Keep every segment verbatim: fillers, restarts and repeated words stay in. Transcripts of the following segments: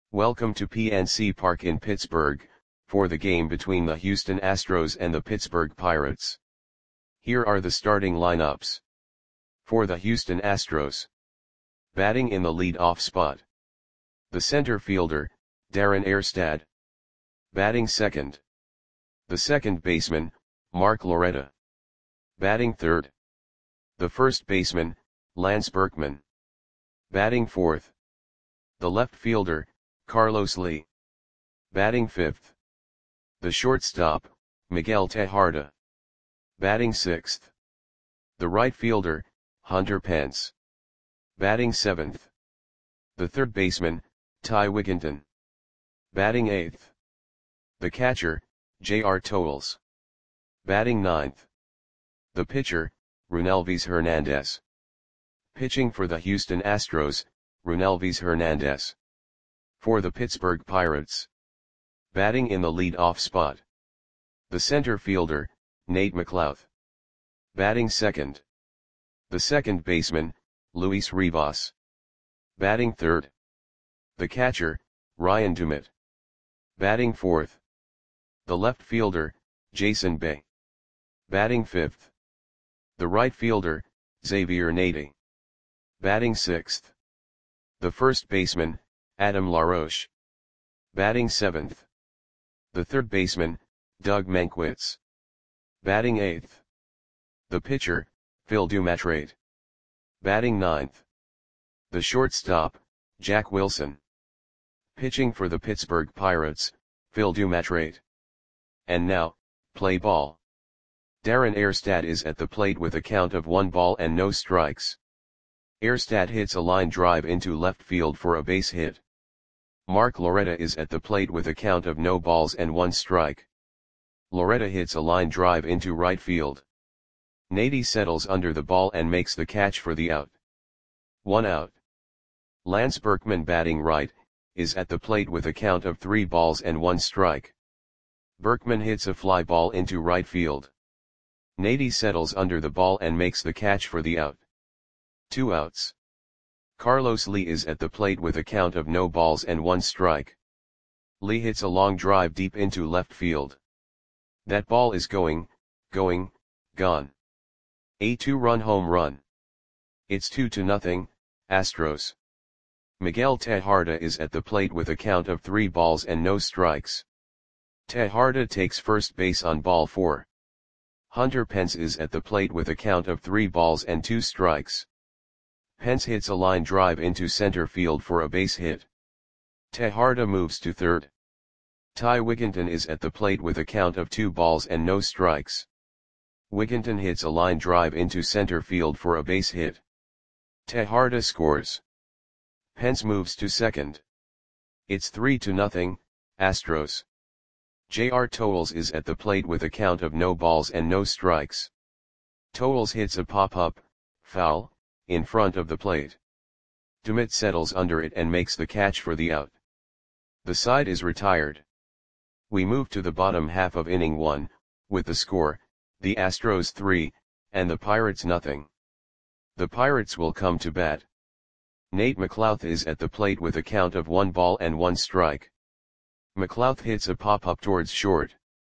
Welcome to P N C Park in Pittsburgh, for the game between the Houston Astros and the Pittsburgh Pirates. Here are the starting lineups. For the Houston Astros. Batting in the lead-off spot. The center fielder, Darren Erstad. Batting second. The second baseman, Mark Loretta. Batting third. The first baseman, Lance Berkman. Batting fourth. The left fielder, Carlos Lee. Batting fifth. The shortstop, Miguel Tejada. Batting sixth. The right fielder, Hunter Pence. Batting seventh. The third baseman, Ty Wigginton. Batting eighth. The catcher, J R Toles. Batting ninth. The pitcher, Runelvis Hernandez. Pitching for the Houston Astros, Runelvis Hernandez. For the Pittsburgh Pirates. Batting in the lead-off spot. The center fielder, Nate McLouth. Batting second. The second baseman, Luis Rivas. Batting third. The catcher, Ryan Dumit. Batting fourth. The left fielder, Jason Bay. Batting fifth. The right fielder, Xavier Nady. Batting sixth. The first baseman, Adam LaRoche. Batting seventh. The third baseman, Doug Mankiewicz. Batting eighth. The pitcher, Phil Dumatrade. Batting ninth. The shortstop, Jack Wilson. Pitching for the Pittsburgh Pirates, Phil Dumatrade. And now, play ball. Darren Erstad is at the plate with a count of one ball and no strikes. Erstad hits a line drive into left field for a base hit. Mark Loretta is at the plate with a count of no balls and one strike. Loretta hits a line drive into right field. Nady settles under the ball and makes the catch for the out. One out. Lance Berkman, batting right, is at the plate with a count of three balls and one strike. Berkman hits a fly ball into right field. Nady settles under the ball and makes the catch for the out. Two outs. Carlos Lee is at the plate with a count of no balls and one strike. Lee hits a long drive deep into left field. That ball is going, going, gone. A two-run home run. It's two to nothing, Astros. Miguel Tejada is at the plate with a count of three balls and no strikes. Tejada takes first base on ball four. Hunter Pence is at the plate with a count of three balls and two strikes. Pence hits a line drive into center field for a base hit. Tejada moves to third. Ty Wigginton is at the plate with a count of two balls and no strikes. Wigginton hits a line drive into center field for a base hit. Tejada scores. Pence moves to second. It's three to nothing, Astros. J R Toles is at the plate with a count of no balls and no strikes. Toles hits a pop-up, foul, in front of the plate. Dumit settles under it and makes the catch for the out. The side is retired. We move to the bottom half of inning one, with the score, the Astros three, and the Pirates nothing. The Pirates will come to bat. Nate McLouth is at the plate with a count of one ball and one strike. McLouth hits a pop-up towards short.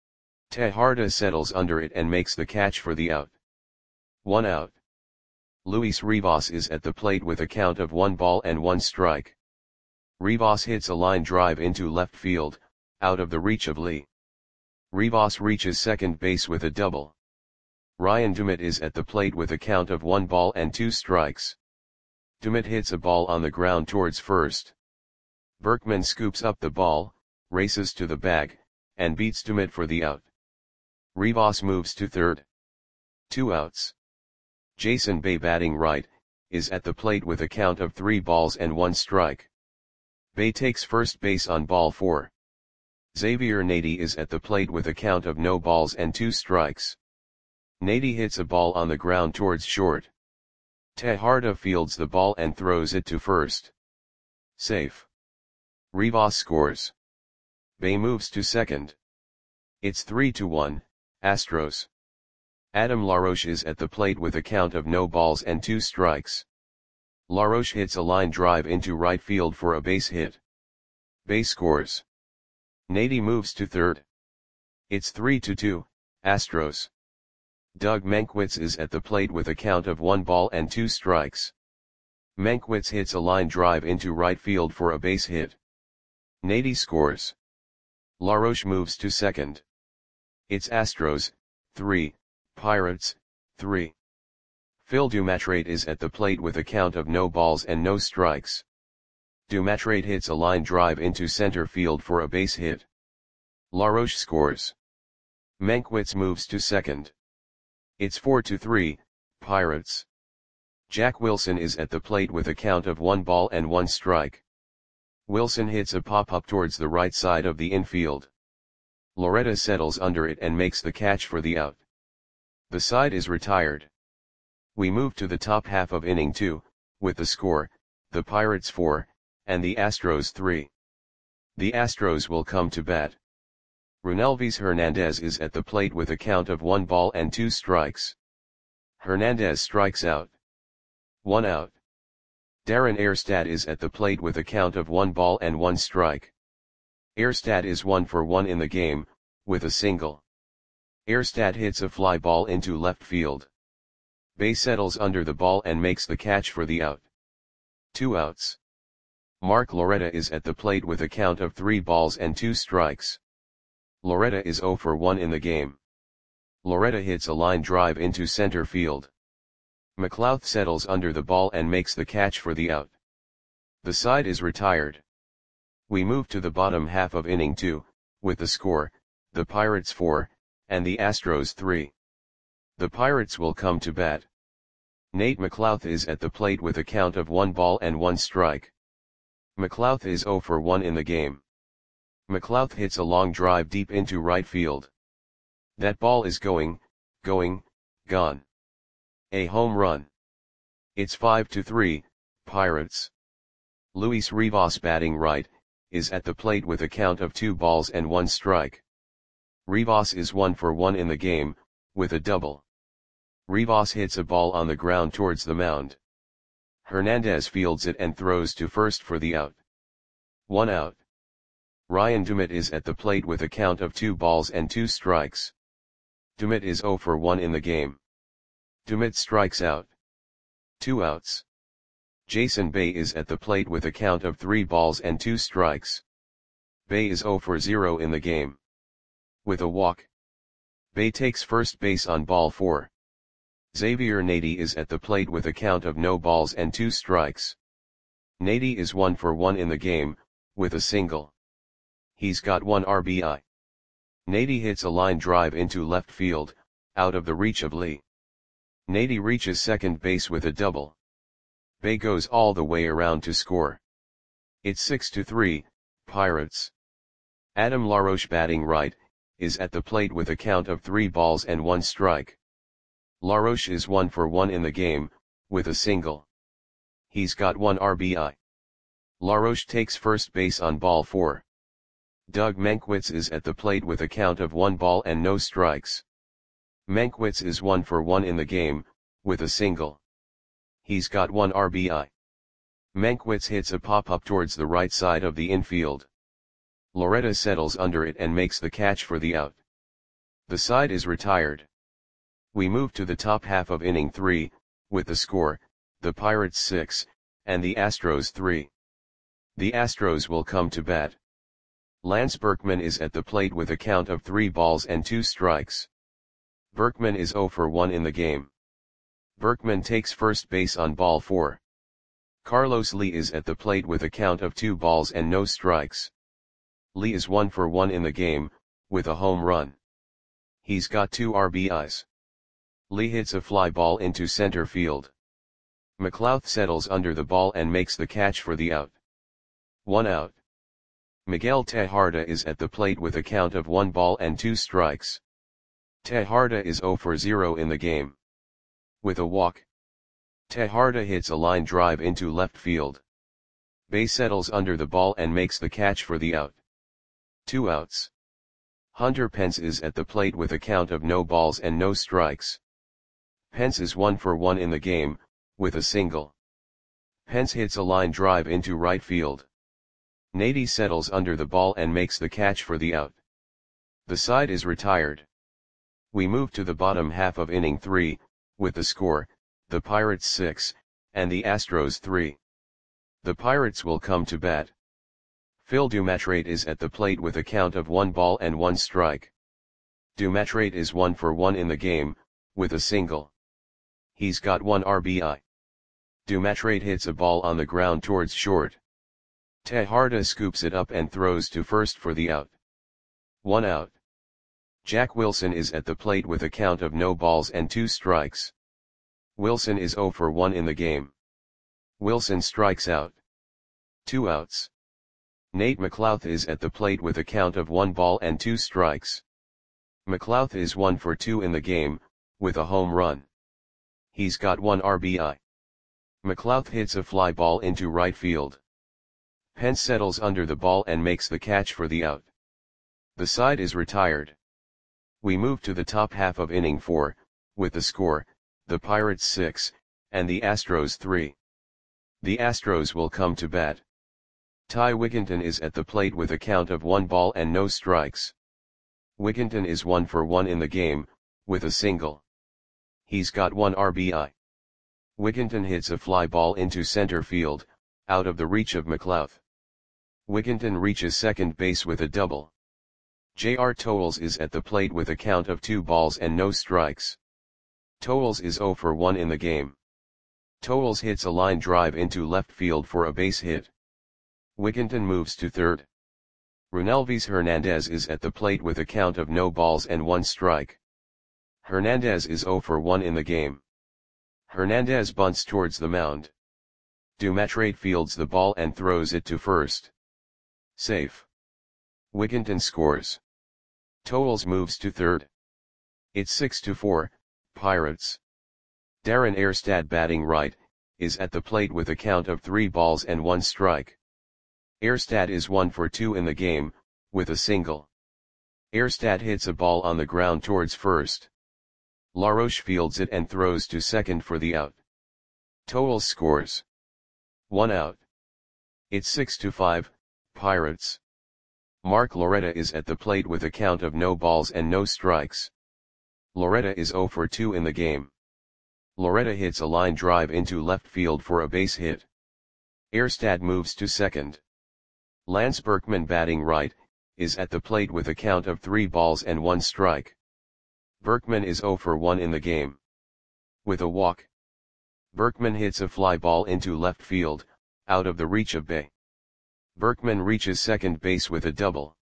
Tejada settles under it and makes the catch for the out. One out. Luis Rivas is at the plate with a count of one ball and one strike. Rivas hits a line drive into left field, out of the reach of Lee. Rivas reaches second base with a double. Ryan Dumit is at the plate with a count of one ball and two strikes. Dumit hits a ball on the ground towards first. Berkman scoops up the ball, races to the bag, and beats Dumit for the out. Rivas moves to third. Two outs. Jason Bay, batting right, is at the plate with a count of three balls and one strike. Bay takes first base on ball four. Xavier Nady is at the plate with a count of no balls and two strikes. Nady hits a ball on the ground towards short. Tejada fields the ball and throws it to first. Safe. Rivas scores. Bay moves to second. It's three to one, Astros. Adam LaRoche is at the plate with a count of no balls and two strikes. LaRoche hits a line drive into right field for a base hit. Bae scores. Nady moves to third. It's three to two, Astros. Doug Mankiewicz is at the plate with a count of one ball and two strikes. Mankiewicz hits a line drive into right field for a base hit. Nady scores. LaRoche moves to second. It's Astros, three, Pirates, three. Phil Dumatrate is at the plate with a count of no balls and no strikes. Dumatrate hits a line drive into center field for a base hit. LaRoche scores. Mankiewicz moves to second. It's four to three, Pirates. Jack Wilson is at the plate with a count of one ball and one strike. Wilson hits a pop-up towards the right side of the infield. Loretta settles under it and makes the catch for the out. The side is retired. We move to the top half of inning two, with the score, the Pirates four, and the Astros three. The Astros will come to bat. Runelvis Hernandez is at the plate with a count of one ball and two strikes. Hernandez strikes out. One out. Darren Erstad is at the plate with a count of one ball and one strike. Erstad is one for one in the game, with a single. Erstad hits a fly ball into left field. Bae settles under the ball and makes the catch for the out. Two outs. Mark Loretta is at the plate with a count of three balls and two strikes. Loretta is zero for one in the game. Loretta hits a line drive into center field. McLouth settles under the ball and makes the catch for the out. The side is retired. We move to the bottom half of inning two, with the score, the Pirates four, and the Astros three. The Pirates will come to bat. Nate McLouth is at the plate with a count of one ball and one strike. McLouth is zero for one in the game. McLouth hits a long drive deep into right field. That ball is going, going, gone. A home run. It's five to three, Pirates. Luis Rivas, batting right, is at the plate with a count of two balls and one strike. Rivas is one for one in the game, with a double. Rivas hits a ball on the ground towards the mound. Hernandez fields it and throws to first for the out. One out. Ryan Dumit is at the plate with a count of two balls and two strikes. Dumit is zero for one in the game. Dumit strikes out. Two outs. Jason Bae is at the plate with a count of three balls and two strikes. Bae is zero for zero in the game. With a walk. Bae takes first base on ball four. Xavier Nady is at the plate with a count of no balls and two strikes. Nady is one for one in the game, with a single. He's got one R B I. Nady hits a line drive into left field, out of the reach of Lee. Nady reaches second base with a double. Bae goes all the way around to score. It's six to three, Pirates. Adam LaRoche, batting right, is at the plate with a count of three balls and one strike. LaRoche is one for one in the game, with a single. He's got one R B I. LaRoche takes first base on ball four. Doug Mankiewicz is at the plate with a count of one ball and no strikes. Mankiewicz is one for one in the game, with a single. He's got one R B I. Mankiewicz hits a pop-up towards the right side of the infield. Loretta settles under it and makes the catch for the out. The side is retired. We move to the top half of inning three, with the score, the Pirates six, and the Astros three. The Astros will come to bat. Lance Berkman is at the plate with a count of three balls and two strikes. Berkman is zero for one in the game. Berkman takes first base on ball four. Carlos Lee is at the plate with a count of two balls and no strikes. Lee is one for one in the game, with a home run. He's got two R B Is. Lee hits a fly ball into center field. McLouth settles under the ball and makes the catch for the out. One out. Miguel Tejada is at the plate with a count of one ball and two strikes. Tejada is zero for zero in the game. With a walk. Tejada hits a line drive into left field. Bae settles under the ball and makes the catch for the out. Two outs. Hunter Pence is at the plate with a count of no balls and no strikes. Pence is one for one in the game, with a single. Pence hits a line drive into right field. Nady settles under the ball and makes the catch for the out. The side is retired. We move to the bottom half of inning three, with the score, the Pirates six, and the Astros three. The Pirates will come to bat. Phil Dumatrate is at the plate with a count of one ball and one strike. Dumatrate is one for one in the game, with a single. He's got one R B I. Dumatrate hits a ball on the ground towards short. Tejada scoops it up and throws to first for the out. One out. Jack Wilson is at the plate with a count of no balls and two strikes. Wilson is zero for one in the game. Wilson strikes out. Two outs. Nate McLouth is at the plate with a count of one ball and two strikes. McLouth is one for two in the game, with a home run. He's got one R B I. McLouth hits a fly ball into right field. Pence settles under the ball and makes the catch for the out. The side is retired. We move to the top half of inning four, with the score, the Pirates six, and the Astros three. The Astros will come to bat. Ty Wigginton is at the plate with a count of one ball and no strikes. Wigginton is one for one in the game, with a single. He's got one R B I. Wigginton hits a fly ball into center field, out of the reach of McLouth. Wigginton reaches second base with a double. J R Towles is at the plate with a count of two balls and no strikes. Towles is zero for one in the game. Towles hits a line drive into left field for a base hit. Wigginton moves to third. Runelvis Hernandez is at the plate with a count of no balls and one strike. Hernandez is zero for one in the game. Hernandez bunts towards the mound. Dumatrate fields the ball and throws it to first. Safe. Wigginton scores. Towles moves to third. It's six to four, Pirates. Darren Erstad, batting right, is at the plate with a count of three balls and one strike. Erstad is one for two in the game, with a single. Erstad hits a ball on the ground towards first. LaRoche fields it and throws to second for the out. Towles scores. One out. It's six to five, Pirates. Mark Loretta is at the plate with a count of no balls and no strikes. Loretta is zero for two in the game. Loretta hits a line drive into left field for a base hit. Erstad moves to second. Lance Berkman, batting right, is at the plate with a count of three balls and one strike. Berkman is zero for one in the game. With a walk. Berkman hits a fly ball into left field, out of the reach of Bay. Berkman reaches second base with a double.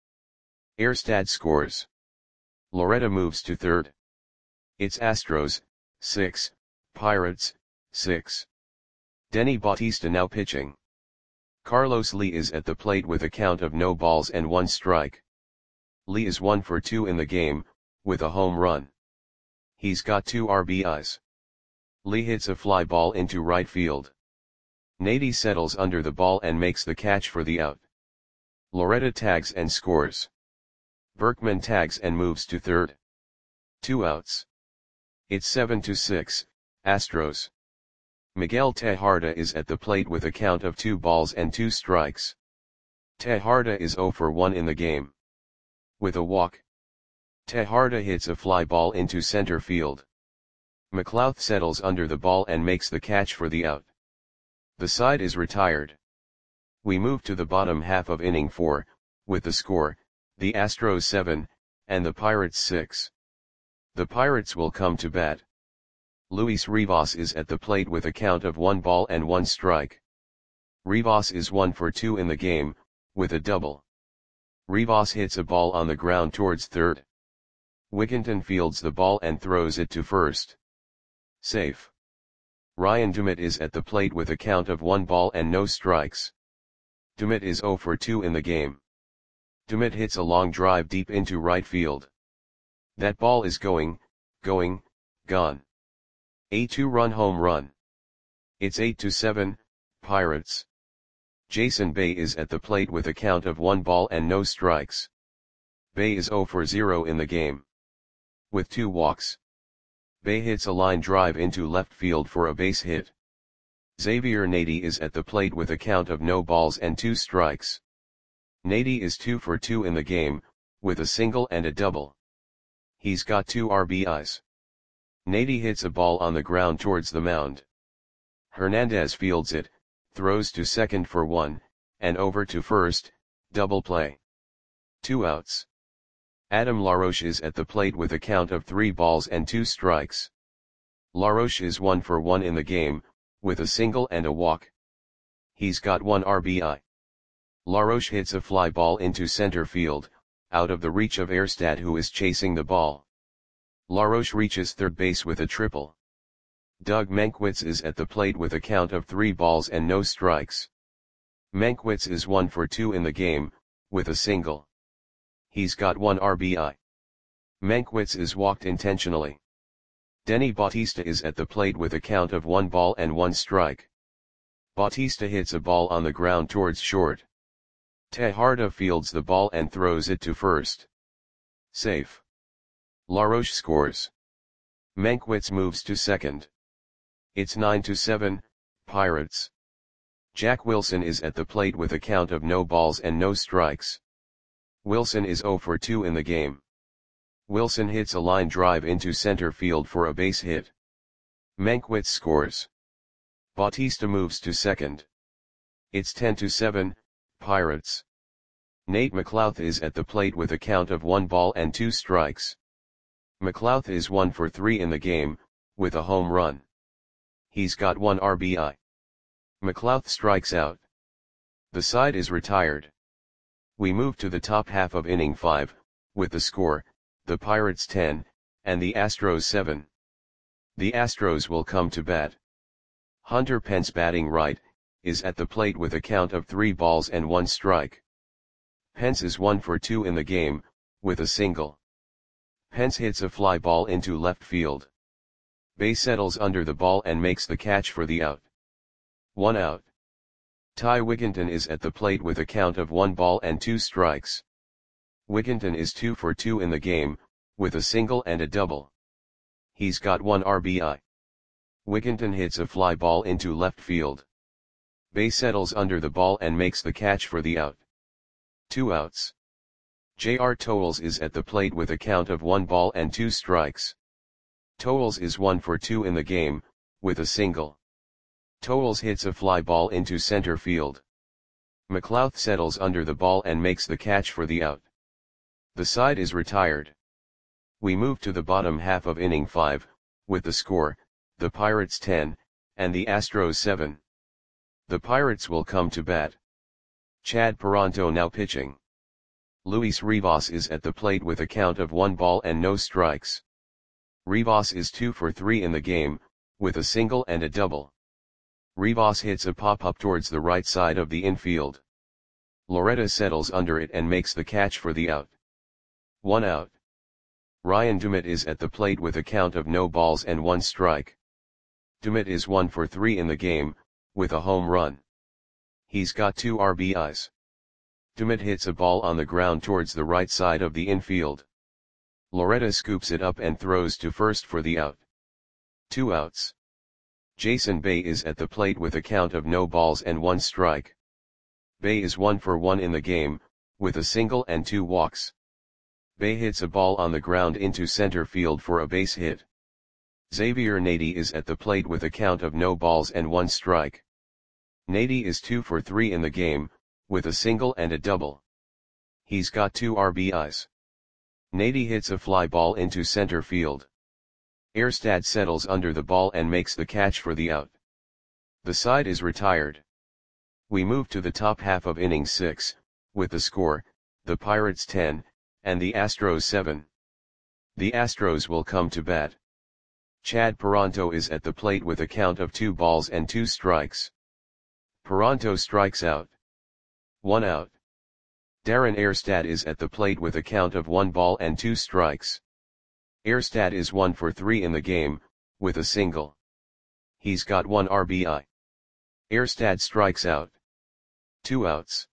Erstad scores. Loretta moves to third. It's Astros, six, Pirates, six. Denny Bautista now pitching. Carlos Lee is at the plate with a count of no balls and one strike. Lee is one for two in the game, with a home run. He's got two R B Is. Lee hits a fly ball into right field. Nady settles under the ball and makes the catch for the out. Loretta tags and scores. Berkman tags and moves to third. Two outs. It's seven to six, Astros. Miguel Tejada is at the plate with a count of two balls and two strikes. Tejada is zero for one in the game. With a walk. Tejada hits a fly ball into center field. McLouth settles under the ball and makes the catch for the out. The side is retired. We move to the bottom half of inning four, with the score, the Astros seven, and the Pirates six. The Pirates will come to bat. Luis Rivas is at the plate with a count of one ball and one strike. Rivas is one for two in the game, with a double. Rivas hits a ball on the ground towards third. Wigginton fields the ball and throws it to first. Safe. Ryan Dumit is at the plate with a count of one ball and no strikes. Dumit is zero for two in the game. Dumit hits a long drive deep into right field. That ball is going, going, gone. A two-run home run. It's eight to seven, Pirates. Jason Bay is at the plate with a count of one ball and no strikes. Bay is zero for zero in the game. With two walks. Bay hits a line drive into left field for a base hit. Xavier Nady is at the plate with a count of no balls and two strikes. Nady is two for two in the game, with a single and a double. He's got two R B Is. Nady hits a ball on the ground towards the mound. Hernandez fields it, throws to second for one, and over to first, double play. Two outs. Adam LaRoche is at the plate with a count of three balls and two strikes. LaRoche is one for one in the game, with a single and a walk. He's got one R B I. LaRoche hits a fly ball into center field, out of the reach of Erstad, who is chasing the ball. LaRoche reaches third base with a triple. Doug Mankiewicz is at the plate with a count of three balls and no strikes. Mankiewicz is one for two in the game, with a single. He's got one R B I. Mankiewicz is walked intentionally. Denny Bautista is at the plate with a count of one ball and one strike. Bautista hits a ball on the ground towards short. Tejada fields the ball and throws it to first. Safe. LaRoche scores. Mankiewicz moves to second. It's nine to seven, Pirates. Jack Wilson is at the plate with a count of no balls and no strikes. Wilson is zero for two in the game. Wilson hits a line drive into center field for a base hit. Mankiewicz scores. Bautista moves to second. It's ten to seven, Pirates. Nate McLouth is at the plate with a count of one ball and two strikes. McLouth is one for three in the game, with a home run. He's got one R B I. McLouth strikes out. The side is retired. We move to the top half of inning five, with the score, the Pirates ten, and the Astros seven. The Astros will come to bat. Hunter Pence, batting right, is at the plate with a count of three balls and one strike. Pence is one for two in the game, with a single. Pence hits a fly ball into left field. Bay settles under the ball and makes the catch for the out. One out. Ty Wigginton is at the plate with a count of one ball and two strikes. Wigginton is two for two in the game, with a single and a double. He's got one R B I. Wigginton hits a fly ball into left field. Bay settles under the ball and makes the catch for the out. Two outs. J R Towles is at the plate with a count of one ball and two strikes. Towles is one for two in the game, with a single. Towles hits a fly ball into center field. McLouth settles under the ball and makes the catch for the out. The side is retired. We move to the bottom half of inning five, with the score, the Pirates ten, and the Astros seven. The Pirates will come to bat. Chad Paronto now pitching. Luis Rivas is at the plate with a count of one ball and no strikes. Rivas is two for three in the game, with a single and a double. Rivas hits a pop-up towards the right side of the infield. Loretta settles under it and makes the catch for the out. One out. Ryan Dumit is at the plate with a count of no balls and one strike. Dumit is one for three in the game, with a home run. He's got two R B Is. Dumit hits a ball on the ground towards the right side of the infield. Loretta scoops it up and throws to first for the out. Two outs. Jason Bay is at the plate with a count of no balls and one strike. Bay is one for one in the game, with a single and two walks. Bay hits a ball on the ground into center field for a base hit. Xavier Nady is at the plate with a count of no balls and one strike. Nady is two for three in the game, with a single and a double. He's got two R B Is. Nady hits a fly ball into center field. Erstad settles under the ball and makes the catch for the out. The side is retired. We move to the top half of inning six, with the score, the Pirates ten, and the Astros seven. The Astros will come to bat. Chad Paronto is at the plate with a count of two balls and two strikes. Paronto strikes out. One out. Darren Erstad is at the plate with a count of one ball and two strikes. Erstad is one for three in the game, with a single. He's got one R B I. Erstad strikes out. Two outs.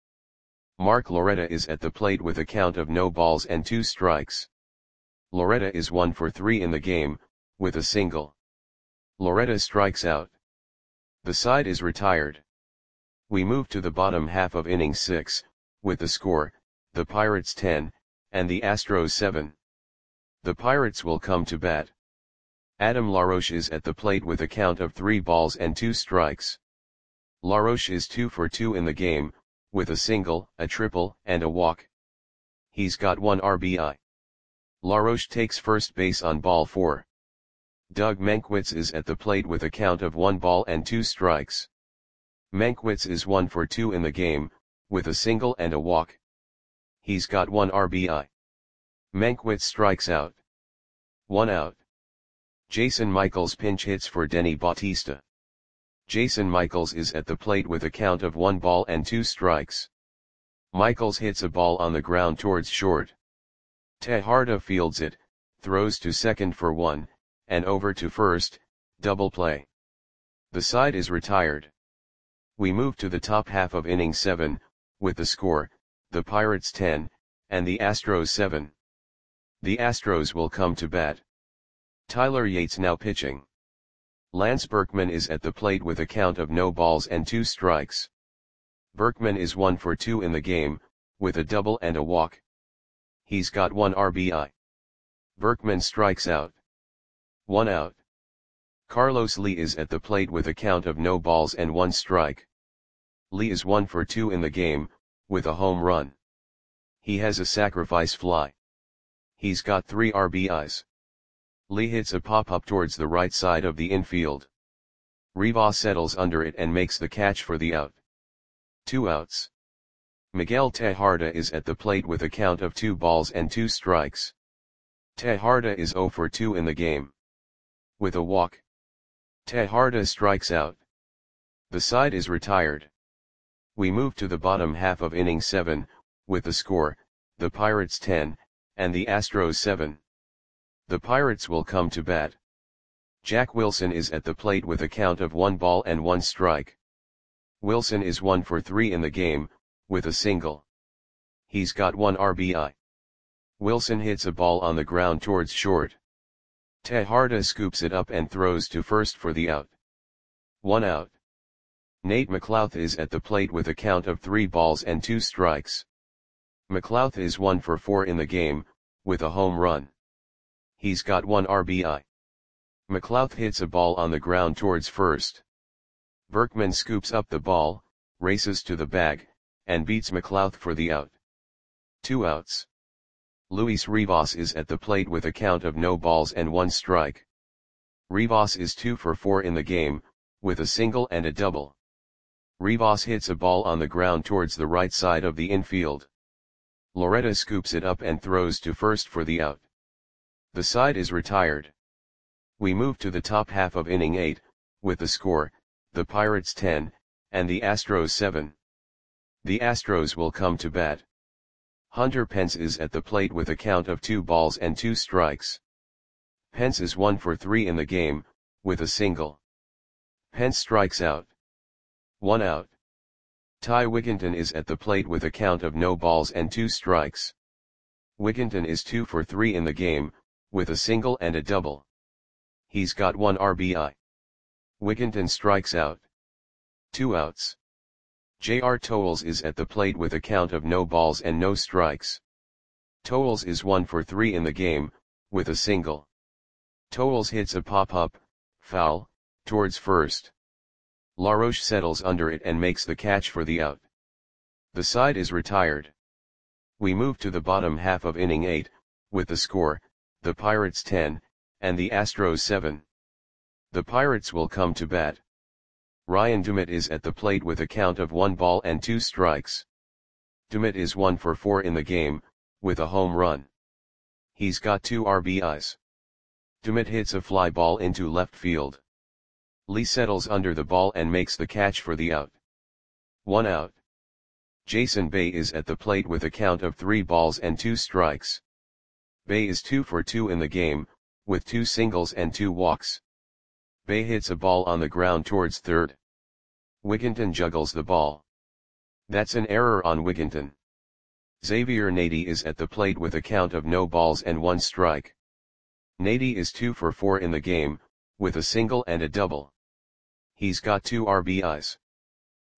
Mark Loretta is at the plate with a count of no balls and two strikes. Loretta is one for three in the game, with a single. Loretta strikes out. The side is retired. We move to the bottom half of inning six, with the score, the Pirates ten, and the Astros seven. The Pirates will come to bat. Adam LaRoche is at the plate with a count of three balls and two strikes. LaRoche is two for two in the game, with a single, a triple, and a walk. He's got one R B I. LaRoche takes first base on ball four. Doug Mankiewicz is at the plate with a count of one ball and two strikes. Mankiewicz is one for two in the game, with a single and a walk. He's got one R B I. Mankiewicz strikes out. One out. Jason Michaels pinch hits for Denny Bautista. Jason Michaels is at the plate with a count of one ball and two strikes. Michaels hits a ball on the ground towards short. Tejada fields it, throws to second for one, and over to first, double play. The side is retired. We move to the top half of inning seven, with the score, the Pirates ten, and the Astros seven. The Astros will come to bat. Tyler Yates now pitching. Lance Berkman is at the plate with a count of no balls and two strikes. Berkman is one for two in the game, with a double and a walk. He's got one R B I. Berkman strikes out. One out. Carlos Lee is at the plate with a count of no balls and one strike. Lee is one for two in the game, with a home run. He has a sacrifice fly. He's got three R B Is. Lee hits a pop-up towards the right side of the infield. Rivas settles under it and makes the catch for the out. Two outs. Miguel Tejada is at the plate with a count of two balls and two strikes. Tejada is zero for two in the game. With a walk. Tejada strikes out. The side is retired. We move to the bottom half of inning seven, with the score, the Pirates ten, and the Astros seven. The Pirates will come to bat. Jack Wilson is at the plate with a count of one ball and one strike. Wilson is one for three in the game, with a single. He's got one R B I. Wilson hits a ball on the ground towards short. Tejada scoops it up and throws to first for the out. One out. Nate McLouth is at the plate with a count of three balls and two strikes. McLouth is one for four in the game, with a home run. He's got one R B I. McLouth hits a ball on the ground towards first. Berkman scoops up the ball, races to the bag, and beats McLouth for the out. Two outs. Luis Rivas is at the plate with a count of no balls and one strike. Rivas is two for four in the game, with a single and a double. Rivas hits a ball on the ground towards the right side of the infield. Loretta scoops it up and throws to first for the out. The side is retired. We move to the top half of inning eight, with the score, the Pirates ten, and the Astros seven. The Astros will come to bat. Hunter Pence is at the plate with a count of two balls and two strikes. Pence is one for three in the game, with a single. Pence strikes out. One out. Ty Wigginton is at the plate with a count of no balls and two strikes. Wigginton is two for three in the game, with a single and a double. He's got one R B I. Wigginton strikes out. Two outs. J R Towles is at the plate with a count of no balls and no strikes. Towles is one for three in the game, with a single. Towles hits a pop-up, foul, towards first. LaRoche settles under it and makes the catch for the out. The side is retired. We move to the bottom half of inning eight, with the score, the Pirates ten, and the Astros seven. The Pirates will come to bat. Ryan Dumit is at the plate with a count of one ball and two strikes. Dumit is one for four in the game, with a home run. He's got two R B Is. Dumit hits a fly ball into left field. Lee settles under the ball and makes the catch for the out. One out. Jason Bay is at the plate with a count of three balls and two strikes. Bay is two for two in the game, with two singles and two walks. Bay hits a ball on the ground towards third. Wigginton juggles the ball. That's an error on Wigginton. Xavier Nady is at the plate with a count of no balls and one strike. Nady is two for four in the game, with a single and a double. He's got two R B Is.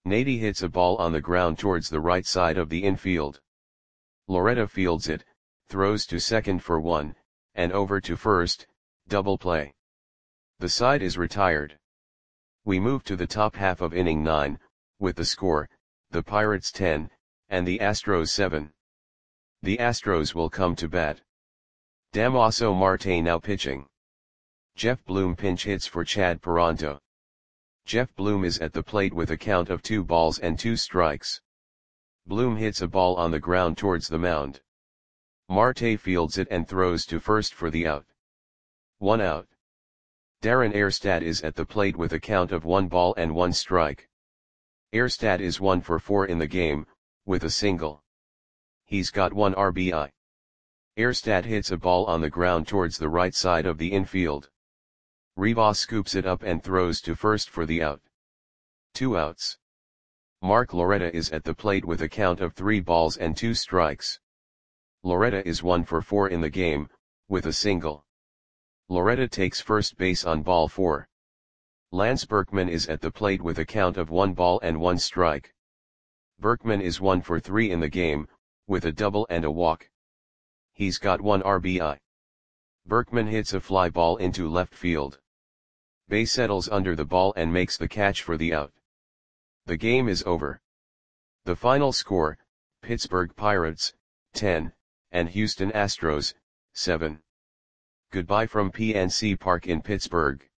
Nady hits a ball on the ground towards the right side of the infield. Loretta fields it, throws to second for one, and over to first, double play. The side is retired. We move to the top half of inning nine, with the score, the Pirates ten, and the Astros seven. The Astros will come to bat. Damaso Marte now pitching. Jeff Bloom pinch hits for Chad Peranto. Jeff Bloom is at the plate with a count of two balls and two strikes. Bloom hits a ball on the ground towards the mound. Marte fields it and throws to first for the out. One out. Darren Erstad is at the plate with a count of one ball and one strike. Erstad is one for four in the game, with a single. He's got one R B I. Erstad hits a ball on the ground towards the right side of the infield. Rivas scoops it up and throws to first for the out. Two outs. Mark Loretta is at the plate with a count of three balls and two strikes. Loretta is one for four in the game, with a single. Loretta takes first base on ball four. Lance Berkman is at the plate with a count of one ball and one strike. Berkman is one for three in the game, with a double and a walk. He's got one R B I. Berkman hits a fly ball into left field. Bay settles under the ball and makes the catch for the out. The game is over. The final score, Pittsburgh Pirates, ten, and Houston Astros, seven. Goodbye from P N C Park in Pittsburgh.